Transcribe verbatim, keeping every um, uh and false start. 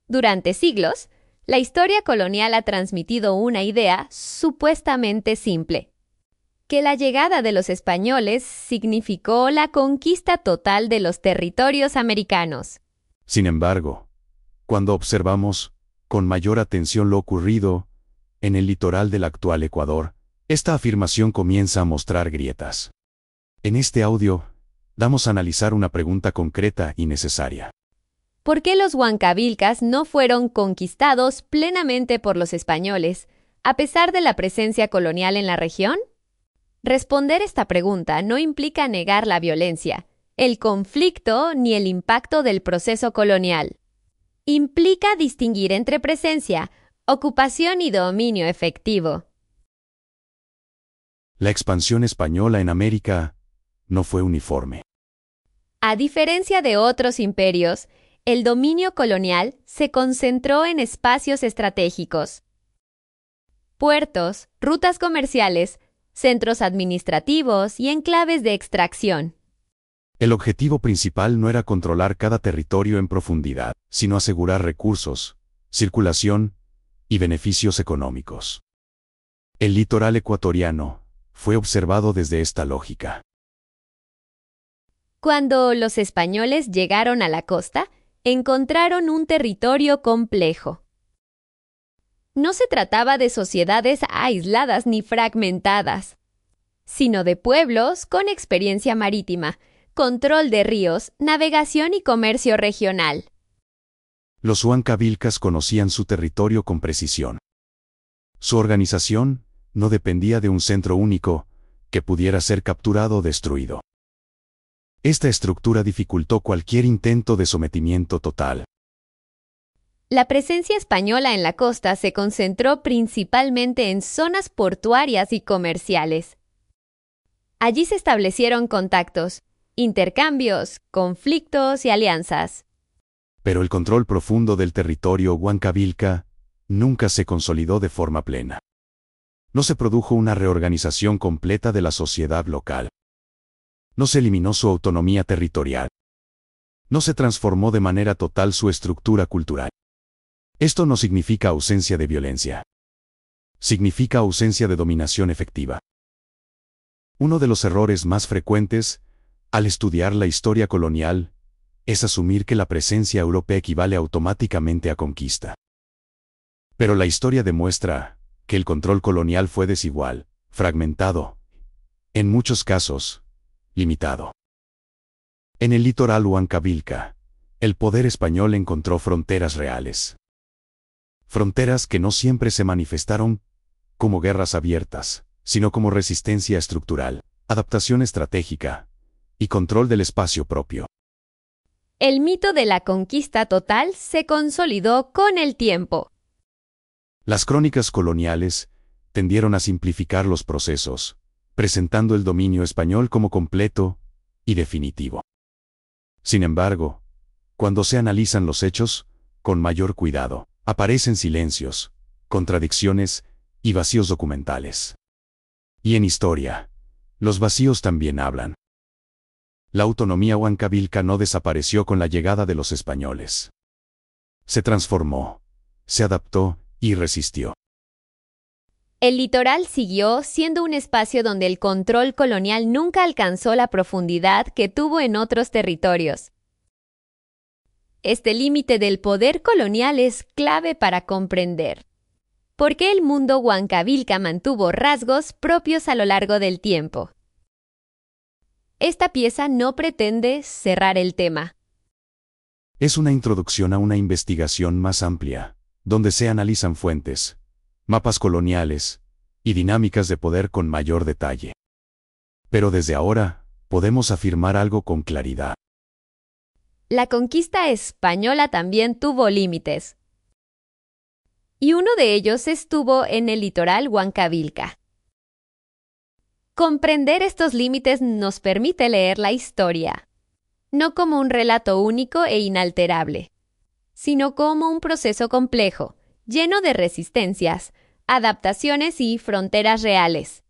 Durante siglos, la historia colonial ha transmitido una idea supuestamente simple: que la llegada de los españoles significó la conquista total de los territorios americanos. Sin embargo, cuando observamos con mayor atención lo ocurrido en el litoral del actual Ecuador, esta afirmación comienza a mostrar grietas. En este audio, vamos a analizar una pregunta concreta y necesaria. ¿Por qué los huancavilcas no fueron conquistados plenamente por los españoles, a pesar de la presencia colonial en la región? Responder esta pregunta no implica negar la violencia, el conflicto ni el impacto del proceso colonial. Implica distinguir entre presencia, ocupación y dominio efectivo. La expansión española en América no fue uniforme. A diferencia de otros imperios, el dominio colonial se concentró en espacios estratégicos: puertos, rutas comerciales, centros administrativos y enclaves de extracción. El objetivo principal no era controlar cada territorio en profundidad, sino asegurar recursos, circulación y beneficios económicos. El litoral ecuatoriano fue observado desde esta lógica. Cuando los españoles llegaron a la costa, encontraron un territorio complejo. No se trataba de sociedades aisladas ni fragmentadas, sino de pueblos con experiencia marítima, control de ríos, navegación y comercio regional. Los huancavilcas conocían su territorio con precisión. Su organización no dependía de un centro único que pudiera ser capturado o destruido. Esta estructura dificultó cualquier intento de sometimiento total. La presencia española en la costa se concentró principalmente en zonas portuarias y comerciales. Allí se establecieron contactos, intercambios, conflictos y alianzas. Pero el control profundo del territorio huancavilca nunca se consolidó de forma plena. No se produjo una reorganización completa de la sociedad local. No se eliminó su autonomía territorial. No se transformó de manera total su estructura cultural. Esto no significa ausencia de violencia. Significa ausencia de dominación efectiva. Uno de los errores más frecuentes al estudiar la historia colonial es asumir que la presencia europea equivale automáticamente a conquista. Pero la historia demuestra que el control colonial fue desigual, fragmentado, en muchos casos, limitado. En el litoral huancavilca, el poder español encontró fronteras reales. Fronteras que no siempre se manifestaron como guerras abiertas, sino como resistencia estructural, adaptación estratégica y control del espacio propio. El mito de la conquista total se consolidó con el tiempo. Las crónicas coloniales tendieron a simplificar los procesos, presentando el dominio español como completo y definitivo. Sin embargo, cuando se analizan los hechos con mayor cuidado, aparecen silencios, contradicciones y vacíos documentales. Y en historia, los vacíos también hablan. La autonomía huancavilca no desapareció con la llegada de los españoles. Se transformó, se adaptó y resistió. El litoral siguió siendo un espacio donde el control colonial nunca alcanzó la profundidad que tuvo en otros territorios. Este límite del poder colonial es clave para comprender por qué el mundo huancavilca mantuvo rasgos propios a lo largo del tiempo. Esta pieza no pretende cerrar el tema. Es una introducción a una investigación más amplia, donde se analizan fuentes, mapas coloniales y dinámicas de poder con mayor detalle. Pero desde ahora, podemos afirmar algo con claridad. La conquista española también tuvo límites. Y uno de ellos estuvo en el litoral huancavilca. Comprender estos límites nos permite leer la historia, no como un relato único e inalterable, sino como un proceso complejo, lleno de resistencias, adaptaciones y fronteras reales.